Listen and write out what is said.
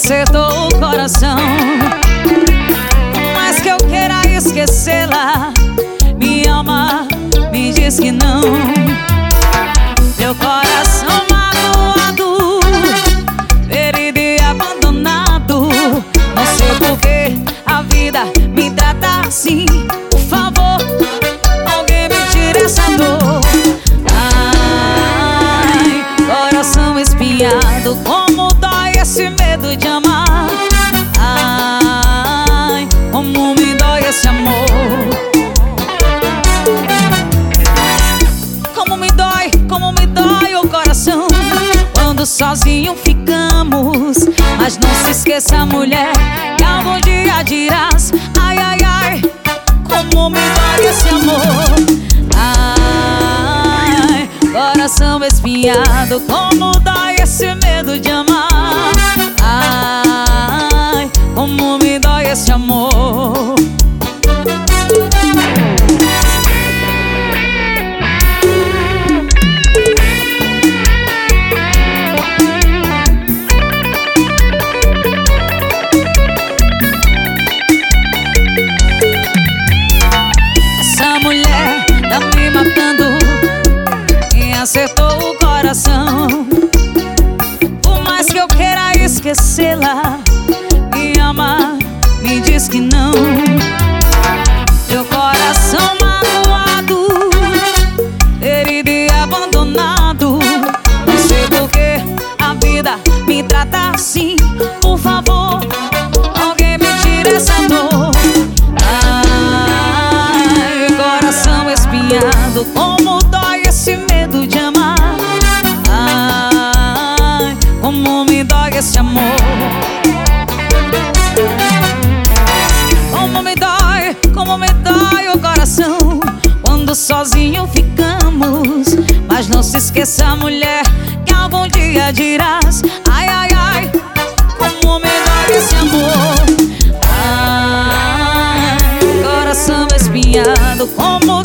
acertou o coração. Mas que eu queira esquecê-la, me ama, me diz que não. Meu coração magoado, ferido e abandonado. Não sei por que a vida me trata assim. Por favor, alguém me tire essa dor. Ai, coração espinhado, como dói esse medo de amar. Ai, como me dói esse amor. Como me dói o coração quando sozinho ficamos. Mas não se esqueça, mulher, que algum dia dirás: ai, ai, ai, como me dói esse amor. Ai, coração espinhado, como dói esse medo de amar. Ai, como me dói esse amor. Acertou o coração. Por mais que eu queira esquecê-la, me ama, me diz que não. Meu coração magoado, ferido e abandonado. Não sei por que a vida me trata assim. Por favor, alguém me tire essa dor. Ai, coração espinhado, como dói esse medo de amar. Ai, como me dói esse amor. Como me dói o coração quando sozinho ficamos. Mas não se esqueça, mulher, que algum dia dirás: ai, ai, ai, como me dói esse amor. Ai, coração espinhado, como